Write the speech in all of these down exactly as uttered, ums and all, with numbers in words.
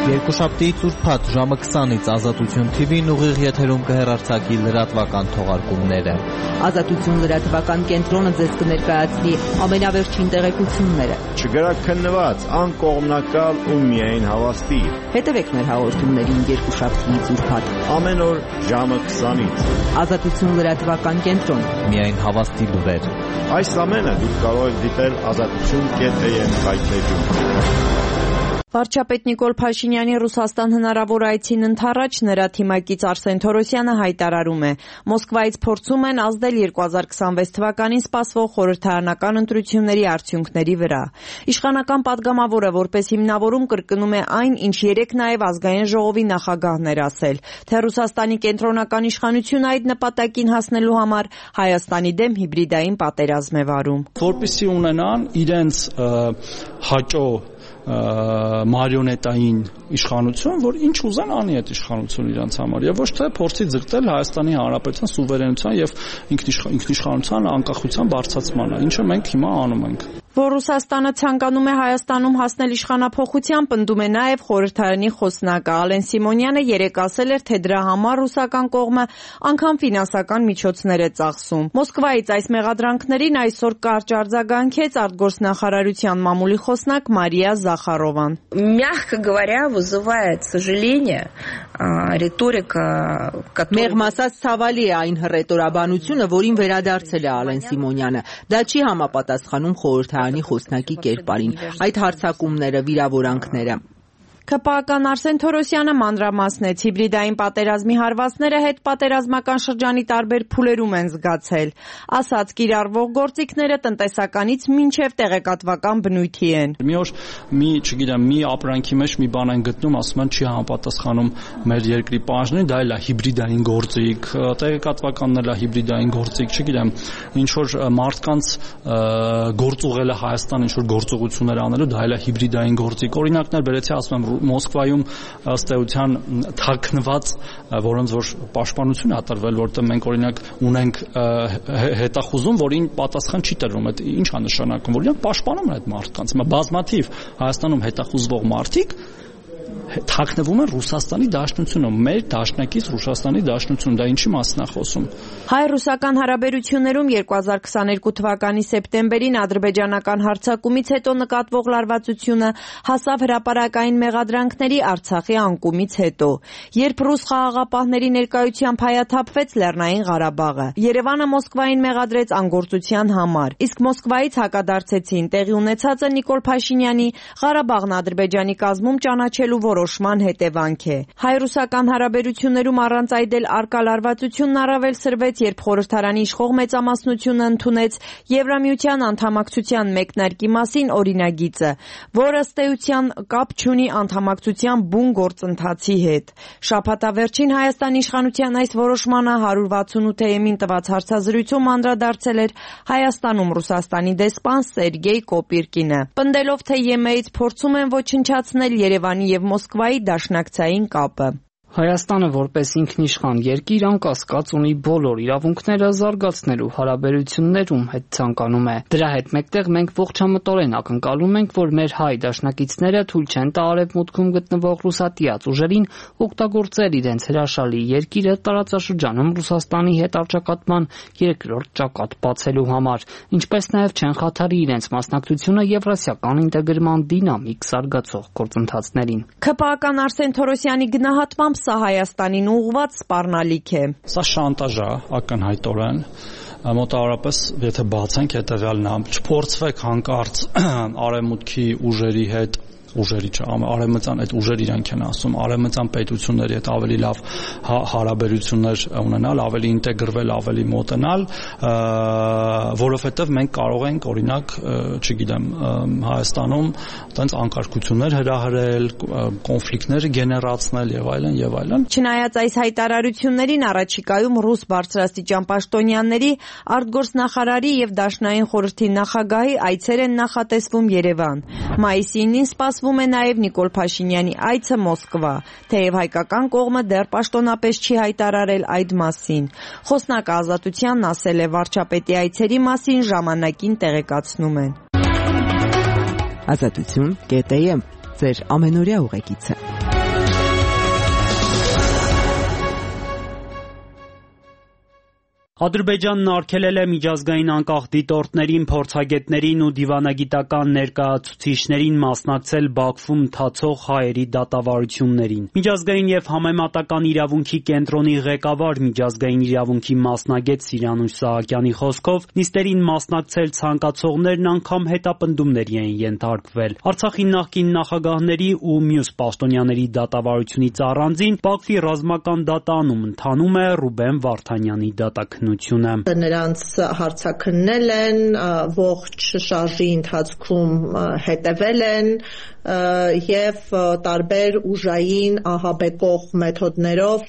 Երկուշաբթի ծուրփաթ ժամը քսանից Ազատություն թի վին ուղիղ եթերում կհեռարձակի լրատվական թողարկումները։ Ազատություն լրատվական կենտրոնը ձեզ կներկայացնի ամենավերջին տեղեկությունները։ Չգրաքննված, անկողմնակալ ու միայն հավաստի։ Հետևեք մեր հաղորդումներին երկուշաբթի ծուրփաթ ամեն օր ժամը քսանից։ Ազատություն լրատվական կենտրոն։ Միայն հավաստի լուրեր։ Այս ամենը դուք կարող եք դիտել ազատություն կետ էյ էմ վայբերում։ Վարչապետ Նիկոլ Փաշինյանի Ռուսաստան հնարավոր այցին ընդառաջ նրա թիմակից Արսեն Թորոսյանը հայտարարում է. Մոսկվայից փորձում են ազդել երկու հազար քսանվեց թվականին սպասվող խորհրդարանական ընտրությունների արդյունքների վրա։ Իշխանական падգամավորը որպես հիմնավորում կրկնում է այն, ինչ երեկ նաև ազգային ժողովի նախագահն էր ասել, թե Ռուսաստանի կենտրոնական իշխանությունը այդ նպատակին հասնելու համար Հայաստանի դեմ հիբրիդային պատերազմ է վարում։ Որպեսզի ունենան իրենց հաճո մարիոնետային իշխանություն, որ ինչ ուզեն անի այդ իշխանությունը իրենց համար եւ ոչ թե փորձի ձգտել Հայաստանի Հանրապետության սուվերենության եւ ինքնիշխանության անկախության բարձրացմանը, ինչը մենք հիմա անում ենք։ Որ Ռուսաստանը ցանկանում է Հայաստանում հասնել իշխանափոխության, պնդում է նաև խորհրդարանի խոսնակը Ալեն Սիմոնյանը երեկ ասել էր, թե դրա համար ռուսական կողմը անգամ ֆինանսական միջոցներ է ծախսում։ Մոսկվայից այս մեղադրանքներին այսօր կարճ արձագանքեց արտգործնախարարության մամուլի խոսնակ Մարիա Захаровան. Мягко говоря, вызывает сожаление риторика, которая Մեղմ ասած ցավալի է այն հռետորաբանությունը, որին վերադարձել է Ալեն Սիմոնյանը։ Դա չի համապատասխանում խորհրդարանի խոսնակի կերպարին։ Այդ հարձակումները, վիրավորանքները ՔՊԱ-ական Արսեն Թորոսյանը մանրամասնեց հիբրիդային պատերազմի հարվածները հետպատերազմական շրջանի տարբեր փուլերում են զգացել։ Ասաց կիրառվող գործիքները տնտեսականից մինչև տեղեկատվական բնույթի են։ Մի օր մի, չգիտեմ, մի ապրանքի մեջ մի բան են գտնում, ասում են չի համապատասխանում մեր երկրի պահանջներին, դա էլ է հիբրիդային գործիք, տեղեկատվականն էլ է հիբրիդային գործիք, չգիտեմ, ինչ որ մարդկանց գործուղելը Հայաստան ինչ որ գործողություններ անելու, դա էլ է հիբրիդային գործիք։ Օրինակներ բերեցի, ասում եմ Մոսկվայում ըստ էության թաքնված, որոնց որ պաշտպանություն է տրվել, որտեղ մենք օրինակ ունենք հետախուզում, որին պատասխան չի տրվում, այդ ինչ է նշանակում, որ իրանք պաշտպանում են այդ մարդկանց։ Հիմա բազմաթիվ Հայաստանում հետախուզվող մարդիկ թաքնվում են Ռուսաստանի Դաշնությունում, մեր դաշնակից Ռուսաստանի Դաշնությունում, դա ինչի մասն է խոսում։ Հայ-ռուսական հարաբերություններում երկու հազար քսաներկու թվականի սեպտեմբերին ադրբեջանական հարձակումից հետո նկատվող լարվածությունը հասավ հրապարակային մեղադրանքների Արցախի անկումից հետո, երբ ռուս խաղաղապահների ներկայությամբ հայաթափվեց Լեռնային Ղարաբաղը։ Երևանը Մոսկվային մեղադրեց անգործության համար, իսկ Մոսկվայից հակադարձեցին տեղի ունեցածը Նիկոլ Փաշինյանի Ղարաբաղն Ադրբեջանի կազմում ճանաչելու որոշման հետևանք է։ Հայ-ռուսական հարաբերություններում առանց այդ էլ արկա լարվածությունն առավել սրվեց, երբ խորհրդարանի իշխող մեծամասնությունը ընդունեց Եվրամիության անդամակցության մեկնարկի մասին օրինագիծը, որը ըստ էության կապ չունի անդամակցության բուն գործընթացի հետ։ Շաբաթավերջին Հայաստանի իշխանության այս որոշմանը հարյուր վաթսունութ էյ էմ-ին տված հարցազրույցում անդրադարձել էր Հայաստանում Ռուսաստանի դեսպան Սերգեյ Կոպիրկինը, պնդելով, թե ԵՄ-ից փորձում են ոչնչացնել Երևանի եւ Մոսկվայի դաշնակցային կապը։ Հայաստանը որպես ինքնիշխան երկիր անկասկած ունի բոլոր իրավունքները զարգացնելու հարաբերություններում հետ ցանկանում է։ Դրա հետ մեկտեղ մենք ողջամտորեն ակնկալում ենք, որ մեր հայ դաշնակիցները թույլ չեն տա արևմուտքում գտնվող ռուսատիաց ուժերին օգտագործել իրենց հրաշալի երկիրը տարածաշրջանում Ռուսաստանի հետ առճակատման երկրորդ ճակատ բացելու համար, ինչպես նաև չեն խաթարի իրենց մասնակցությունը եվրասիական ինտեգրման դինամիկ զարգացող գործընթացներին։ ՔՊԱ-ական Արսեն Թորոսյանի գնահատմամբ սա Հայաստանին ուղղված սպառնալիք է։ Սա շանտաժ է ակնհայտորեն, մոտավորապես եթե բացենք հետևյալն է, չփորձվեք հանկարծ արևմուտքի ուժերի հետ ուժերի չէ, արևմտյան այդ ուժեր իրանք են ասում, արևմտյան պետությունների հետ ավելի լավ հարաբերություններ ունենալ, ավելի ինտեգրվել, ավելի մոտենալ, որովհետև մենք կարող ենք օրինակ, չգիտեմ, Հայաստանում տենց անկարգություններ հրահրել, կոնֆլիկտներ գեներացնել եւ այլն եւ այլն։ Չնայած այս հայտարարություններին առաջիկայում ռուս բարձրաստիճան պաշտոնյաների, արտգործնախարարի եւ Դաշնային խորհրդի նախագահի այցեր են նախատեսվում Երևան։ Մայիսի ինին սպասվում է նաև Նիկոլ Փաշինյանի այցը Մոսկվա, թեև հայկական կողմը դեռ պաշտոնապես չի հայտարարել այդ մասին։ Խոսնակը Ազատությանն ասել է, վարչապետի այցերի մասին ժամանակին տեղեկացնում են։ Ազատություն կետ էյ էմ ձեր ամենօրյա ուղեկիցը։ Ադրբեջանն արգելել է միջազգային անկախ դիտորդներին, փորձագետներին ու դիվանագիտական ներկայացուցիչներին մասնակցել Բաքվում ընթացող հայերի դատավարություններին։ Միջազգային և համեմատական իրավունքի կենտրոնի ղեկավար, միջազգային իրավունքի մասնագետ Սիրանուշ Սահակյանի խոսքով, նիստերին մասնակցել ցանկացողներն անգամ հետապնդումների էին ենթարկվել։ Արցախի նախկին նախագահների ու մյուս պաշտոնյաների դատավարությունից առանձին Բաքվի ռազմական դատարանում ընթանում է Ռուբեն Վարդանյանի դատաքննությունը։ Նրանց հարցաքննել են, ողջ շարժի ընթացքում հետևել են և տարբեր ուժային ահաբեկող մեթոդներով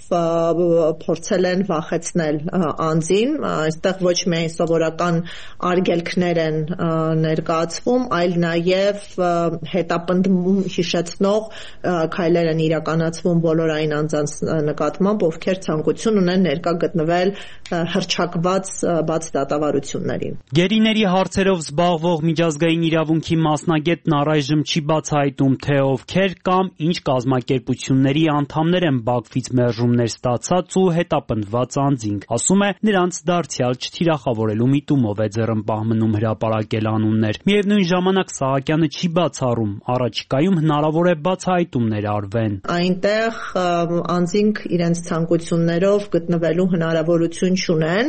փորձել են վախեցնել անձին։ Այստեղ ոչ միայն սովորական արգելքներ են ներկայացվում, այլ նաև հետապնդում հիշեցնող քայլեր են իրականացվում բոլոր այն անձանց նկատմամբ, ովքեր ցանկություն ունեն ներկա գտնվել հռչակված բաց դատավարություններին։ Գերիների հարցերով զբաղվող միջազգային իրավունքի մասնագետն առայժմ չի բացահայտում, թե ովքեր կամ ինչ կազմակերպությունների անդամներ են Բաքվից մերժումներ ստացած ու հետապնդված անձինք։ Ասում է, նրանց դարձյալ չթիրախավորելու միտումով է ձեռնպահ մնում հրապարակել անուններ։ Միևնույն ժամանակ Սահակյանը չի բացառում, առաջիկայում հնարավոր է բացահայտումներ արվեն։ Այնտեղ անձինք իրենց ցանկություններով գտնվելու հնարավորություն չունեն,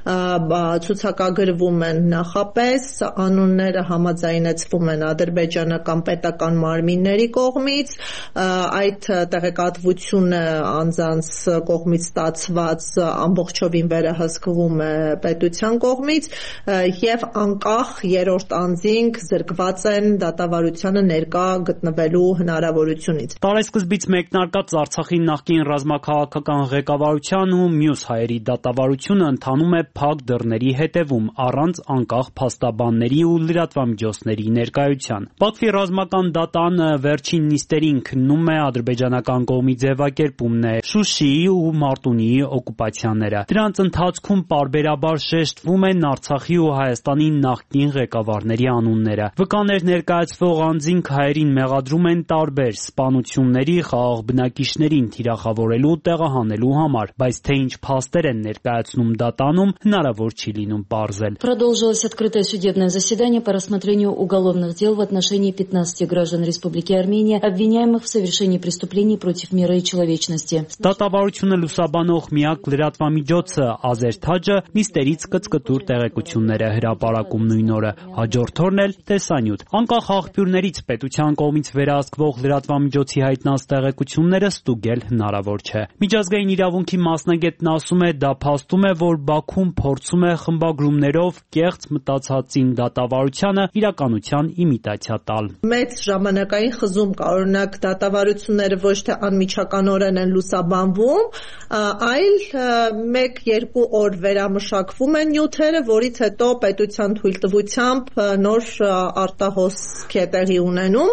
ցուցակագրվում են նախապես, անունները համաձայնեցվում են ադրբեջանական պետական մարմինների կողմից, այդ տեղեկատվությունը անձանց կողմից ստացված ամբողջովին վերահսկվում է պետության կողմից և անկախ երրորդ անձինք զրկված են դատավարությանը ներկա գտնվելու հնարավորությունից։ Տարեսկզբից մեկնարկած Արցախի նախկին ռազմաքաղաքական ղեկավարության ու մյուս հայերի դատավարությունը ընթանում է փակ դռների հետևում, առանց անկախ փաստաբանների ու լրատվամիջոցների ներկայության։ Բաքվի ռազմական դատարանը վերջին նիստերին քննում է ադրբեջանական կողմի ձևակերպումն է Շուշիի ու Մարտունիի օկուպացիաները։ Դրանց ընթացքում պարբերաբար շեշտվում են Արցախի ու Հայաստանի նախկին ղեկավարների անունները։ Վկաներ ներկայացվող անձինք հայերին մեղադրում են տարբեր սպանությունների, խաղաղ բնակիչներին թիրախավորելու, տեղահանելու համար, բայց թե ինչ փաստեր են ներկայացնում դատանում, հնարավոր չի լինում պարզել։ Продолжилось открытое судебное заседание по рассмотрению уголовных дел в отношении пятнадцати граждан Республики Армения, обвиняемых в совершении преступлений против мира и человечности։ Դատավարությունը լուսաբանող միակ լրատվամիջոցը Ազերթաջը նիստերից կծկտուր տեղեկություններ է հրապարակում նույն օրը, հաջորդ օրն էլ տեսանյութ։ Անկախ աղբյուրներից պետության կողմից վերահսկվող լրատվամիջոցի հայտնած տեղեկությունները ստուգել հնարավոր չէ։ Միջազգային իրավունքի մասնագետն ասում է, դա փաստում է, որ Բաքուն փորձում է խմբագրումներով կեղծ մտածածին դատավարությանը իրականության իմիտացիա տալ։ Մեծ ժամանակային խզում կա, օրինակ դատավարությունները ոչ թե անմիջականորեն են լուսաբանվում, այլ մեկ-երկու օր վերամշակվում են նյութերը, որից հետո պետության թույլտվությամբ նոր արտահոսք է տեղի ունենում։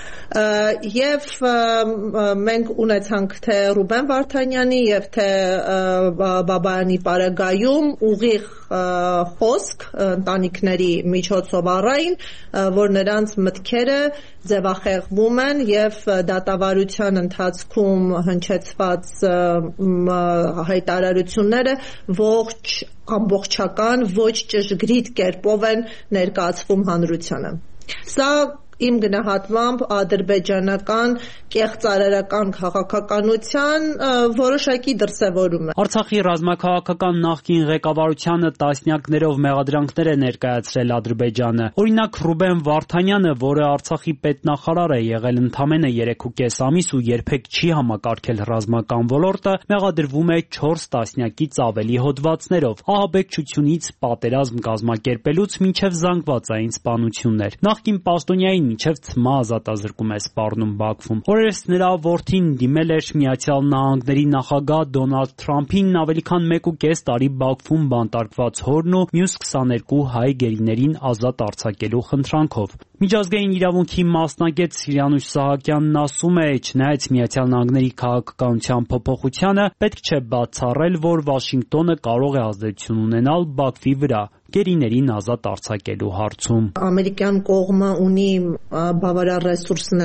Եվ մենք ունեցանք թե Ռուբեն Վարդանյանի և թե Բաբայանի պարագայում ուղիղ խոսք ընտանիքների միջոցով առային, որ նրանց մտքերը ձևախեղվում են և դատավարության ընթացքում հնչեցված հայտարարությունները ողջ ամբողջական, ոչ ճշգրիտ կերպով են ներկայացվում հանրությանը։ Սա իմ գնահատմամբ ադրբեջանական կեղծարարական քաղաքականության որոշակի դրսևորում է։ Արցախի ռազմաքաղաքական նախկին ղեկավարությանը տասնյակներով մեղադրանքներ է ներկայացրել Ադրբեջանը։ Օրինակ Ռուբեն Վարդանյանը, որը Արցախի պետնախարար է եղել ընդամենը երեքուկես ամիս ու երբեք չի համակարգել ռազմական ոլորտը, մեղադրվում է չորս տասնյակից ավելի հոդվածներով, ահաբեկչությունից պատերազմ կազմակերպելուց մինչև զանգվածային սպանություններ։ Նախկին պաշտոնյային մինչև ցմահ ազատազրկում է սպառնում Բաքվում։ Օրերս նրա որդին դիմել էր Միացյալ Նահանգների նախագահ Դոնալդ Թրամփին ավելի քան մեկ ու կես տարի Բաքվում բանտարկված հորն ու մյուս քսաներկու հայ գերիներին ազատ արձակելու խնդրանքով։ Միջազգային իրավունքի մասնագետ Սիրանուշ Սահակյանն ասում է, չնայած Միացյալ Նահանգների քաղաքականության փոփոխությանը, պետք չէ բացառել, որ Վաշինգտոնը կարող է ազդեցություն ունենալ Բաքվի վրա գերիներին ազատ արձակելու հարցում։ Ամերիկյան կողմը ունի բավարար ռեսուրսներ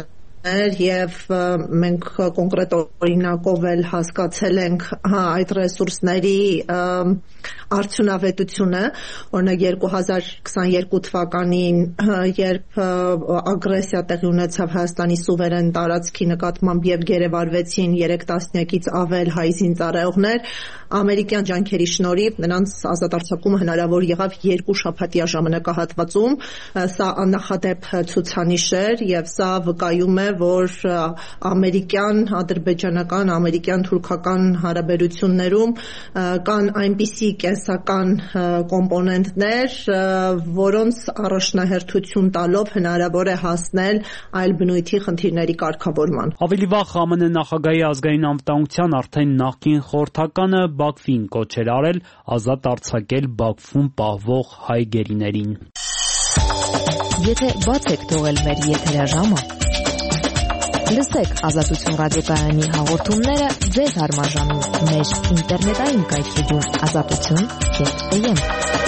եւ մենք կոնկրետ օրինակով էլ հասկացել ենք այդ ռեսուրսների արդյունավետությունը, օրինակ երկու հազար քսաներկու թվականին, երբ ագրեսիա տեղի ունեցավ Հայաստանի սուվերեն տարածքի նկատմամբ եւ գերեվարվեցին երեք տասնյակից ավել հայ զինծառայողներ, ամերիկյան ջանքերի շնորհիվ նրանց ազատարձակումը հնարավոր եղավ երկու շաբաթյա ժամանակահատվածում։ Սա աննախադեպ ցուցանիշ էր եւ սա վկայում է, որ ամերիկյան, ադրբեջանական, ամերիկյան թուրքական հարաբերություններում կան այնպիսի կենսական կոմպոնենտներ, որոնց առաջնահերթություն տալով հնարավոր է հասնել այլ բնույթի խնդիրների կարգավորման։ Ավելի վաղ Խ M N նախագահի ազգային անվտանգության արդեն նախկին խորհրդականը Բաքվին կոչ էր արել ազատ արձակել Բաքվում պահվող հայ գերիներին։ Եթե բաց եք թողել մեր եթերաժամը, լսեք Ազատություն ռադիոկայանի հաղորդումները ձեզ հարմարժանում մեր ինտերնետային կայքեջում ազատություն կետ A M։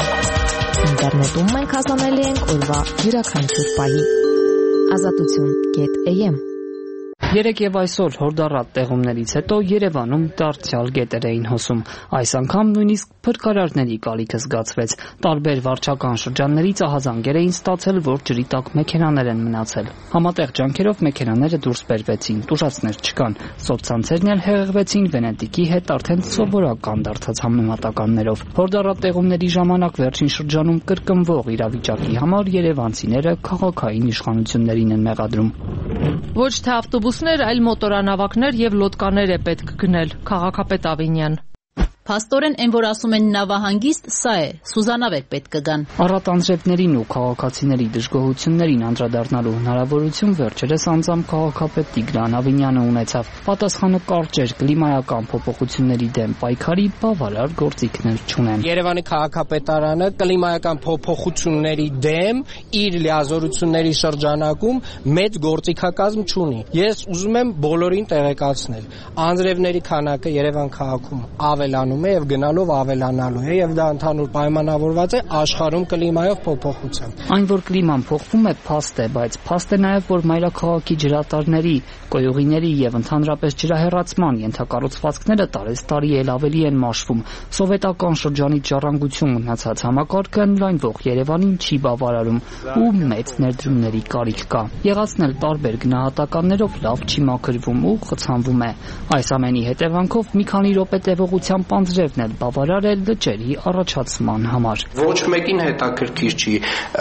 Ինտերնետում մենք հասանելի ենք օրվա յուրաքանչյուր պահի։ ազատություն կետ A M։ Երեկ եւ այսօր հորդառատ տեղումներից հետո Երևանում դարձյալ գետեր էին հոսում։ Այս անգամ նույնիսկ փրկարարների կալիքը զգացվեց։ Տարբեր վարչական շրջաններից ահազանգեր էին ստացել, որ ջրի տակ մեքենաներ են մնացել։ Համատեղ ջանքերով մեքենաները դուրս բերվեցին, տուժածներ չկան։ Սոցցանցերն էլ հեղեղվեցին Վենետիկի հետ արդեն սովորական դարձած համեմատականներով։ Հորդառատ տեղումների ժամանակ վերջին շրջանում կրկնվող իրավիճակի համար երևանցիները քաղաքային իշխանություններին են մեղադրում։ Ոչ թե ավտոբուսներ, այլ մոտորանավակներ եւ լոդկաներ է պետք գնել, քաղաքապետ Ավինյան։ Փաստորեն այն, որ ասում են նավահանգիստ, սա է, Սուզանավեր պետք կգան։ Առատ անձրևներին ու քաղաքացիների դժգոհություններին անդրադառնալու հնարավորություն վերջերս անձամբ քաղաքապետ Տիգրան Ավինյանը ունեցավ։ Պատասխանը կարճ էր, կլիմայական փոփոխությունների դեմ պայքարի բավարար գործիքներ չունեն։ Երևանի քաղաքապետարանը կլիմայական փոփոխությունների դեմ իր լիազորությունների շրջանակում մեծ գործիքակազմ չունի։ Ես ուզում եմ բոլորին տեղեկացնել, անձրևների քանակը Երևան քաղաքում ավելանում է եւ գնալով ավելանալու է եւ դա ընդհանուր պայմանավորված է աշխարհում կլիմայով փոփոխությամբ։ Այն, որ կլիման փոխվում է, փաստ է, բայց փաստ է նաեւ, որ մայրաքաղաքի ջրատարների, կոյուղիների եւ ընդհանրապես ջրահեռացման ենթակառուցվածքները տարեստարի էլ ավելի են մաշվում։ Սովետական շրջանից ժառանգություն մնացած համակարգը ընդլայնվող Երևանին չի բավարարում ու մեծ ներդրումների կարիք կա։ Եղածնել տարբեր գնահատականներով լավ չի մաքրվում ու խցանվում է։ Այս ամենի հետևանքով մի քանի րոպե տևողությամբ անձրևն էլ բավարար է լճերի առաջացման համար։ Ոչ մեկին հետաքրքիր չի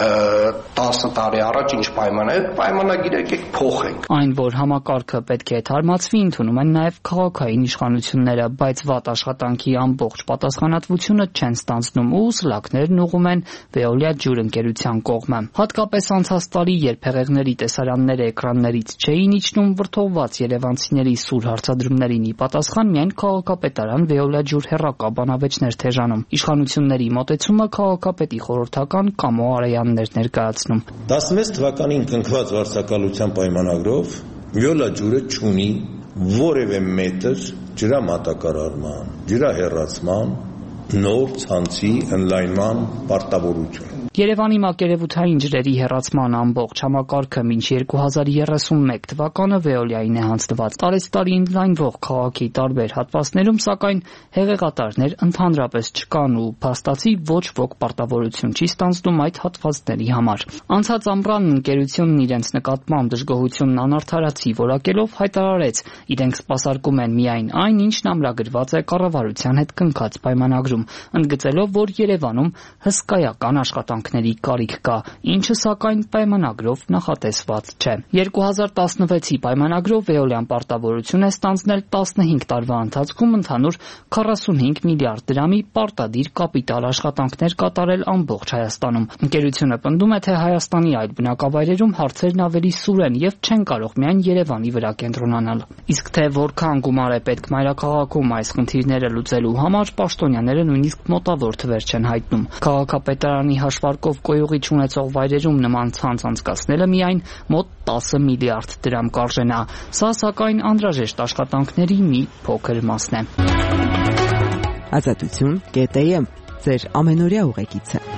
տասը տարի առաջ ինչ պայման է, պայմանագիրը եկեք փոխենք։ Այն, որ համակարգը պետք է թարմացվի, ընդունում են նաև քաղաքային իշխանությունները, բայց վատ աշխատանքի ամբողջ պատասխանատվությունը չեն ստանձնում ու սլաքներն ուղղում են Veolia ջուր ընկերության կողմը։ Հատկապես անցած տարի, երբ հեղեղների տեսարանները էկրաններից չէին իջնում, վրդովված երևանցիների սուր հարցադրումներին ի պատասխան միայն քաղաքապետարան Veolia ջուր հեռակա բանավեճներ թեժանում։ Իշխանությունների մոտեցումը քաղաքապետի խորհրդական Կամո Արեյանն էր ներկայացնում։ տասնմեկ թվականին կնքված վարչակալության պայմանագրով Veolia ջուրը չունի որևէ մետր ջրամատակարարման, ջրահեռացման, նոր ցանցի ընդլայնման պարտավորություն։ Երևանի մակերևութային ջրերի հեռացման ամբողջ համակարգը մինչ երկու հազար երեսունմեկ թվականը Veolia-ին է հանձնված։ Տարեստարի ընդլայնվող քաղաքի տարբեր հատվածներում, սակայն հեղեղատարներ ընդհանրապես չկան ու փաստացի ոչ ոք պարտավորություն չի ստանձնում այդ հատվածների համար։ Անցած ամռան ընկերությունն իրենց նկատմամբ դժգոհությունն անարդարացի որակելով հայտարարեց, իրենք սպասարկում են միայն այն, ինչն ամրագրված է կառավարության հետ կնքած պայմանագրում, ընդգծելով, որ Երևանում հսկայական աշխատանքների կարիք կա, ինչը սակայն պայմանագրով նախատեսված չէ։ երկու հազար տասնվեցի պայմանագրով Veolia-ն պարտավորություն է ստանձնել տասնհինգ տարվա ընթացքում ընդհանուր քառասունհինգ միլիարդ դրամի պարտադիր կապիտալ աշխատանքներ կատարել ամբողջ Հայաստանում։ Ընկերությունը պնդում է, թե Հայաստանի այլ բնակավայրերում հարցերն ավելի սուր են եւ չեն կարող միայն Երևանի վրա կենտրոնանալ։ Իսկ թե որքան գումար է պետք մայրաքաղաքում այս խնդիրները լուծելու համար, պաշտոնյաները նույնիսկ մոտավոր թվեր չեն հայտնում։ Քաղաքապետարանի հաշվարկով կոյուղի չունեցող վայրերում նման ցանց անցկացնելը միայն մոտ տասը միլիարդ դրամ կարժենա։ Սա սակայն անհրաժեշտ աշխատանքների մի փոքր մասն է։ Ազատություն կետ A M ձեր ամենօրյա ուղեկիցը։